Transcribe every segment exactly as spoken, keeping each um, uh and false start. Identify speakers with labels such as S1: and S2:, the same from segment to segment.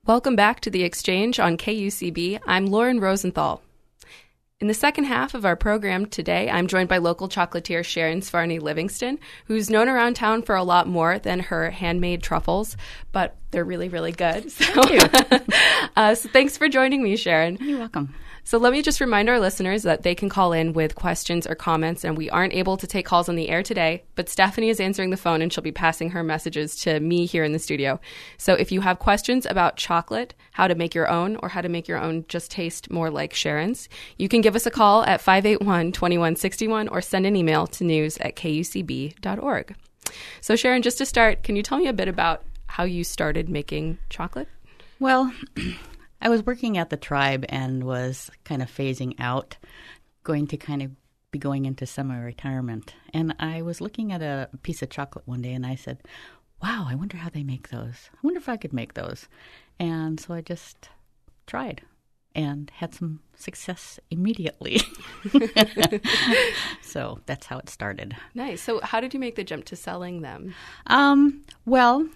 S1: Welcome back to The Exchange on K U C B. I'm Lauren Rosenthal. In the second half of our program today, I'm joined by local chocolatier Sharon Svarney Livingston, who's known around town for a lot more than her handmade truffles, but they're really, really good. So,
S2: Thank you.
S1: uh, so thanks for joining me, Sharon.
S2: You're welcome.
S1: So let me just remind our listeners that they can call in with questions or comments, and we aren't able to take calls on the air today, but Stephanie is answering the phone and she'll be passing her messages to me here in the studio. So if you have questions about chocolate, how to make your own, or how to make your own just taste more like Sharon's, you can give us a call at five eight one, two one six one or send an email to news at k u c b dot org. So Sharon, just to start, can you tell me a bit about how you started making chocolate?
S2: Well, I was working at the Tribe and was kind of phasing out, going to kind of be going into semi-retirement. And I was looking at a piece of chocolate one day and I said, wow, I wonder how they make those. I wonder if I could make those. And so I just tried and had some success immediately. So that's how it started.
S1: Nice. So how did you make the jump to selling them?
S2: Um, well,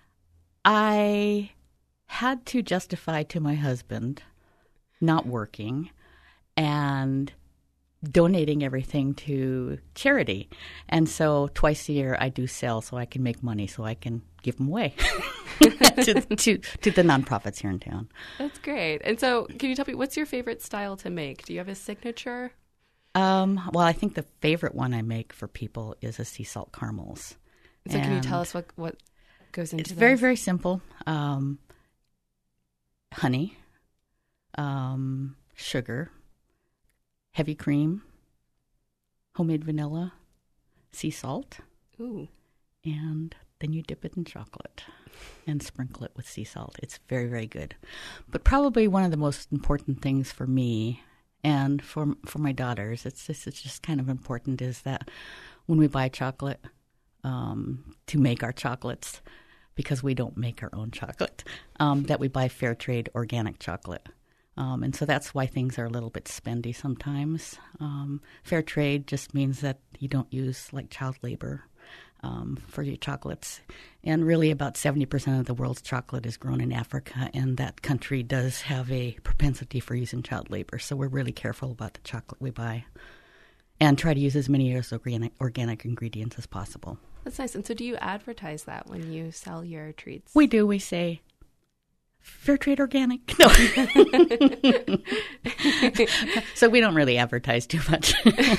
S2: I had to justify to my husband not working and donating everything to charity. And so twice a year I do sell so I can make money so I can give them away to, to, to the nonprofits here in town.
S1: That's great. And so can you tell me, what's your favorite style to make? Do you have a signature?
S2: Um, well, I think the favorite one I make for people is a sea salt caramels.
S1: So
S2: and
S1: can you tell us what, what goes into
S2: It's
S1: those?
S2: very, very simple. Um, honey, um, sugar, heavy cream, homemade vanilla, sea salt,
S1: Ooh.
S2: and then you dip it in chocolate and sprinkle it with sea salt. It's very, very good. But probably one of the most important things for me and for for my daughters, it's just, it's just kind of important, is that when we buy chocolate, um, to make our chocolates, because we don't make our own chocolate, um, that we buy fair trade organic chocolate. Um, and so that's why things are a little bit spendy sometimes. Um, fair trade just means that you don't use like child labor um, for your chocolates. And really about seventy percent of the world's chocolate is grown in Africa, and that country does have a propensity for using child labor. So we're really careful about the chocolate we buy and try to use as many as organic, organic ingredients as possible.
S1: That's nice. And so do you advertise that when you sell your treats?
S2: We do. We say, fair trade organic. No. So we don't really advertise too much.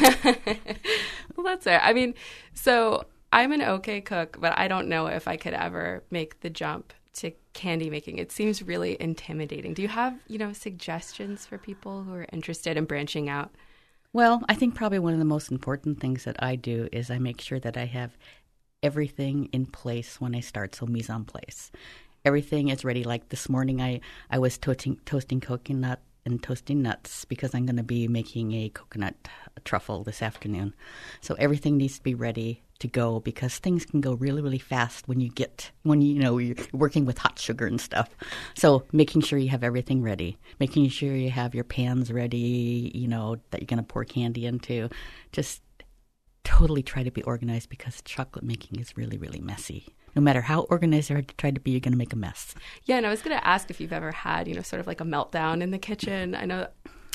S1: Well, that's it. I mean, so I'm an okay cook, but I don't know if I could ever make the jump to candy making. It seems really intimidating. Do you have, you know, suggestions for people who are interested in branching out?
S2: Well, I think probably one of the most important things that I do is I make sure that I have everything in place when I start, so mise en place. Everything is ready. Like this morning, I, I was toasting, toasting coconut and toasting nuts because I'm going to be making a coconut truffle this afternoon. So everything needs to be ready to go because things can go really, really fast when you get, when you, you know, you're working with hot sugar and stuff. So making sure you have everything ready, making sure you have your pans ready, you know, that you're going to pour candy into. Just totally try to be organized because chocolate making is really, really messy. No matter how organized you try to be, you're going to make a mess.
S1: Yeah, and I was going to ask if you've ever had, you know, sort of like a meltdown in the kitchen. I know.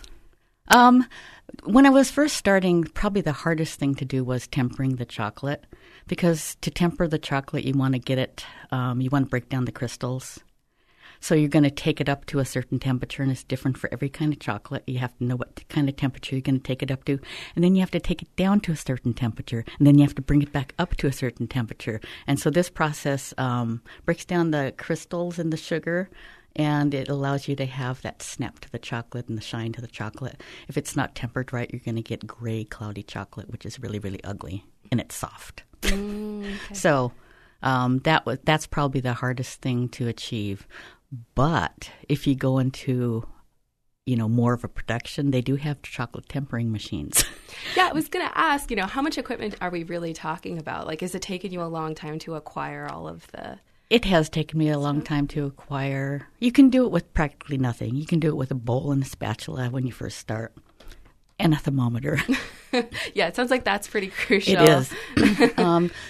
S2: Um, when I was first starting, probably the hardest thing to do was tempering the chocolate, because to temper the chocolate, you want to get it, um, you want to break down the crystals. So you're going to take it up to a certain temperature, and it's different for every kind of chocolate. You have to know what kind of temperature you're going to take it up to, and then you have to take it down to a certain temperature, and then you have to bring it back up to a certain temperature. And so this process um, breaks down the crystals in the sugar, and it allows you to have that snap to the chocolate and the shine to the chocolate. If it's not tempered right, you're going to get gray, cloudy chocolate, which is really, really ugly, and it's soft.
S1: Mm, okay.
S2: So um, that was that's probably the hardest thing to achieve. But if you go into, you know, more of a production, they do have chocolate tempering machines.
S1: Yeah, I was going to ask, you know, how much equipment are we really talking about? Like, is it taking you a long time to acquire all of the...
S2: It has taken me a long time to acquire. You can do it with practically nothing. You can do it with a bowl and a spatula when you first start, and a thermometer.
S1: Yeah, it sounds like that's pretty crucial.
S2: It is. um,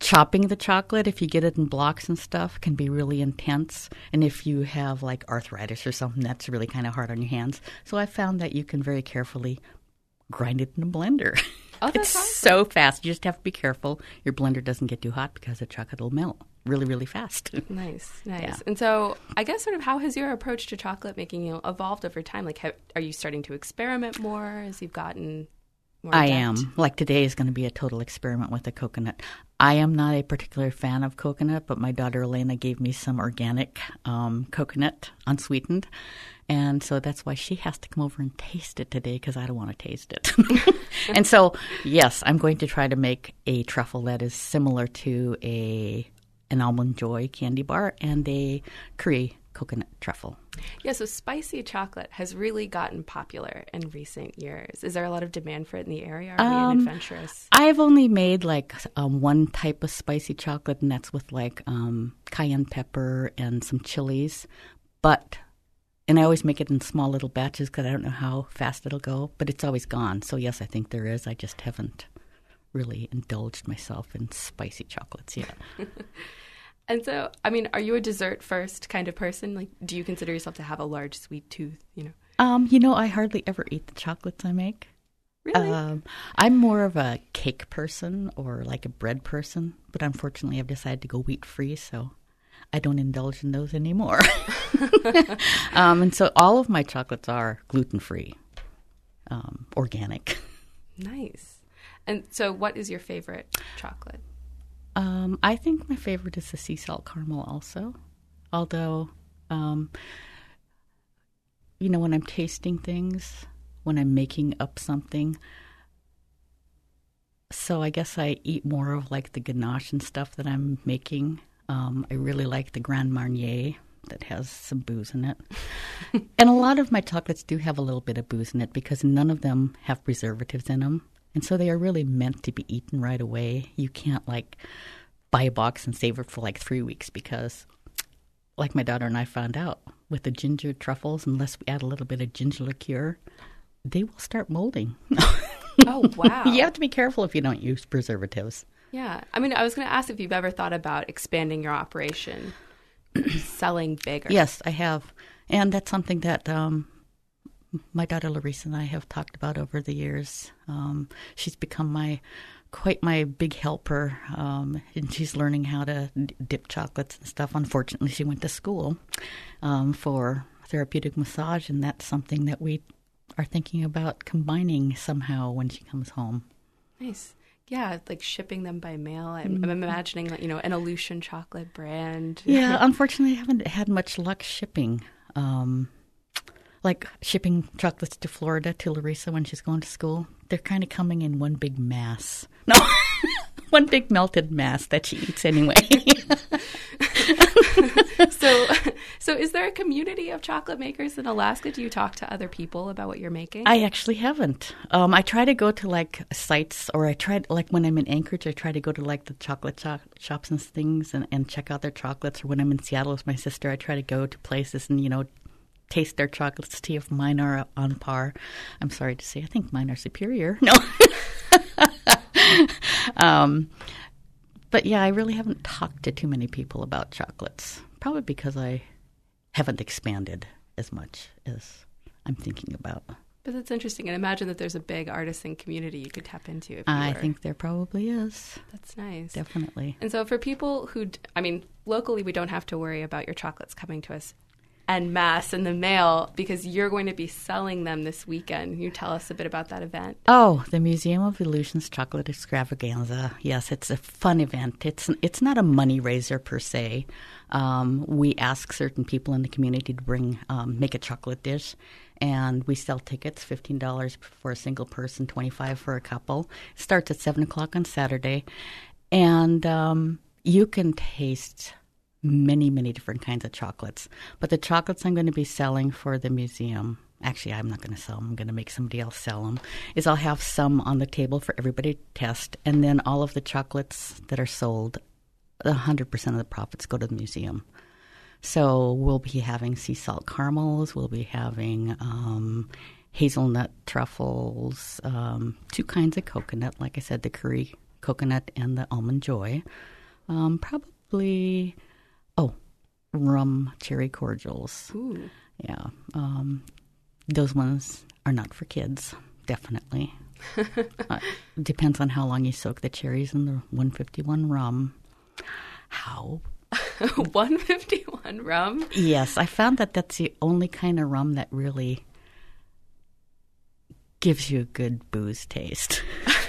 S2: chopping the chocolate, if you get it in blocks and stuff, can be really intense. And if you have like arthritis or something, that's really kind of hard on your hands. So I found that you can very carefully grind it in a blender.
S1: Oh, that's
S2: it's
S1: awesome.
S2: so fast. You just have to be careful your blender doesn't get too hot because the chocolate will melt really, really fast.
S1: Nice, nice.
S2: Yeah.
S1: And so I guess sort of how has your approach to chocolate making, you know, evolved over time? Like, have, are you starting to experiment more as you've gotten more
S2: I
S1: adept?
S2: am. Like today is going to be a total experiment with the coconut. I am not a particular fan of coconut, but my daughter Elena gave me some organic um, coconut, unsweetened. And so that's why she has to come over and taste it today because I don't want to taste it. And so, yes, I'm going to try to make a truffle that is similar to a an Almond Joy candy bar and a curry coconut truffle.
S1: Yeah, so spicy chocolate has really gotten popular in recent years. Is there a lot of demand for it in the area? Are we
S2: Um,
S1: adventurous?
S2: I've only made like um, one type of spicy chocolate, and that's with like um, cayenne pepper and some chilies. But, and I always make it in small little batches because I don't know how fast it'll go, but it's always gone. So yes, I think there is. I just haven't really indulged myself in spicy chocolates yet.
S1: And so, I mean, are you a dessert first kind of person? Like, do you consider yourself to have a large sweet tooth, you know?
S2: Um, you know, I hardly ever eat the chocolates I make.
S1: Really?
S2: Um, I'm more of a cake person or like a bread person, but unfortunately I've decided to go wheat-free, so I don't indulge in those anymore. um, and so all of my chocolates are gluten-free, um, organic.
S1: Nice. And so what is your favorite chocolate?
S2: Um, I think my favorite is the sea salt caramel also, although, um, you know, when I'm tasting things, when I'm making up something, so I guess I eat more of like the ganache and stuff that I'm making. Um, I really like the Grand Marnier that has some booze in it. And a lot of my chocolates do have a little bit of booze in it because none of them have preservatives in them. And so they are really meant to be eaten right away. You can't, like, buy a box and save it for, like, three weeks because, like my daughter and I found out, with the ginger truffles, unless we add a little bit of ginger liqueur, they will start molding.
S1: Oh, wow.
S2: You have to be careful if you don't use preservatives.
S1: Yeah. I mean, I was going to ask if you've ever thought about expanding your operation, selling bigger.
S2: Yes, I have. And that's something that um, my daughter Larissa and I have talked about over the years. Um, she's become my quite my big helper, um, and she's learning how to d- dip chocolates and stuff. Unfortunately, she went to school um, for therapeutic massage, and that's something that we are thinking about combining somehow when she comes home.
S1: Nice. Yeah, like shipping them by mail. I'm, I'm imagining, like, you know, an Aleutian chocolate brand.
S2: Yeah, unfortunately, I haven't had much luck shipping. Um, like shipping chocolates to Florida to Larissa when she's going to school. They're kind of coming in one big mass. No, one big melted mass that she eats anyway.
S1: so, so is there a community of chocolate makers in Alaska? Do you talk to other people about what you're making?
S2: I actually haven't. Um, I try to go to like sites, or I tried like when I'm in Anchorage, I try to go to like the chocolate cho- shops and things and, and check out their chocolates. Or when I'm in Seattle with my sister, I try to go to places and, you know, taste their chocolates, see if mine are on par. I'm sorry to say, I think mine are superior. No. um, but yeah, I really haven't talked to too many people about chocolates. Probably because I haven't expanded as much as I'm thinking about.
S1: But that's interesting. And imagine that there's a big artisan community you could tap into. If you
S2: I
S1: were.
S2: think there probably is.
S1: That's nice.
S2: Definitely.
S1: And so for people who, d- I mean, locally we don't have to worry about your chocolates coming to us en masse in the mail because you're going to be selling them this weekend. Can you tell us a bit about that event?
S2: Oh, the Museum of Illusions Chocolate Extravaganza. Yes, it's a fun event. It's it's not a money raiser per se. Um, we ask certain people in the community to bring um, make a chocolate dish, and we sell tickets, fifteen dollars for a single person, twenty-five dollars for a couple. It starts at seven o'clock on Saturday, and um, you can taste many, many different kinds of chocolates. But the chocolates I'm going to be selling for the museum, actually I'm not going to sell them, I'm going to make somebody else sell them, is I'll have some on the table for everybody to test, and then all of the chocolates that are sold, one hundred percent of the profits go to the museum. So we'll be having sea salt caramels, we'll be having um, hazelnut truffles, um, two kinds of coconut, like I said, the curry coconut and the almond joy. Um, probably, oh, rum cherry cordials.
S1: Ooh.
S2: Yeah. Um, those ones are not for kids, definitely. uh, depends on how long you soak the cherries in the one fifty-one rum. How?
S1: one fifty-one rum?
S2: Yes, I found that that's the only kind of rum that really gives you a good booze taste.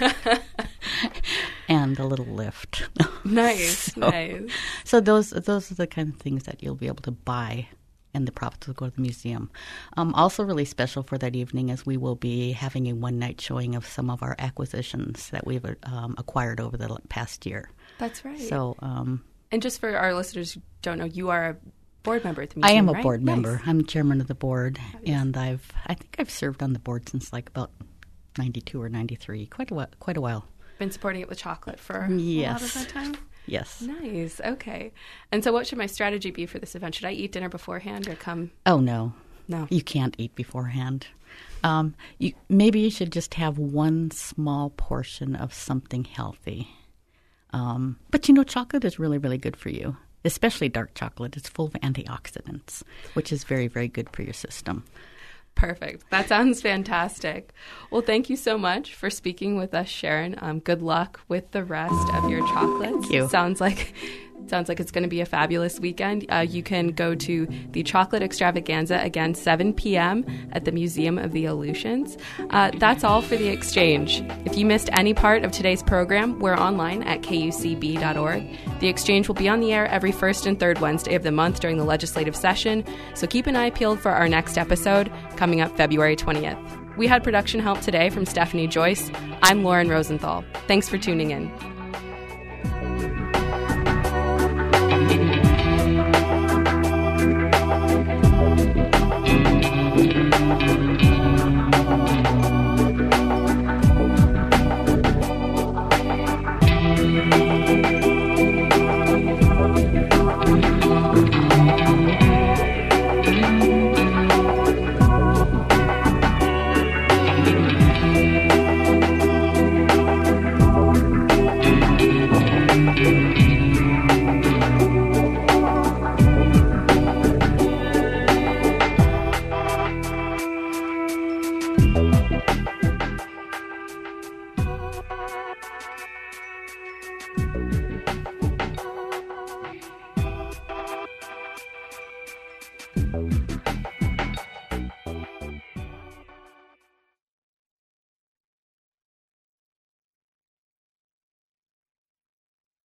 S2: And a little lift.
S1: Nice,
S2: so,
S1: nice.
S2: So those those are the kind of things that you'll be able to buy, and the profits will go to the museum. Um, also really special for that evening is we will be having a one-night showing of some of our acquisitions that we've um, acquired over the past year.
S1: That's right.
S2: So, um,
S1: and just for our listeners who don't know, you are a board member at the museum,
S2: I am a
S1: right?
S2: board
S1: Nice.
S2: member. I'm chairman of the board,
S1: Fabulous.
S2: and I've I think I've served on the board since like about ninety-two or ninety-three, quite a while. Quite a while.
S1: Been supporting it with chocolate for
S2: Yes.
S1: a lot of that time?
S2: Yes.
S1: Nice. Okay. And so what should my strategy be for this event? Should I eat dinner beforehand or come?
S2: Oh no,
S1: No.
S2: you can't eat beforehand. Um, you, maybe you should just have one small portion of something healthy. Um, but you know, chocolate is really, really good for you, especially dark chocolate. It's full of antioxidants, which is very, very good for your system.
S1: Perfect. That sounds fantastic. Well, thank you so much for speaking with us, Sharon. Um, good luck with the rest of your chocolates.
S2: Thank you.
S1: Sounds like sounds like it's going to be a fabulous weekend. Uh, you can go to the Chocolate Extravaganza again, seven p.m. at the Museum of the Aleutians. Uh, that's all for the exchange. If you missed any part of today's program, we're online at k u c b dot org. The exchange will be on the air every first and third Wednesday of the month during the legislative session, so keep an eye peeled for our next episode coming up February twentieth. We had production help today from Stephanie Joyce. I'm Lauren Rosenthal. Thanks for tuning in.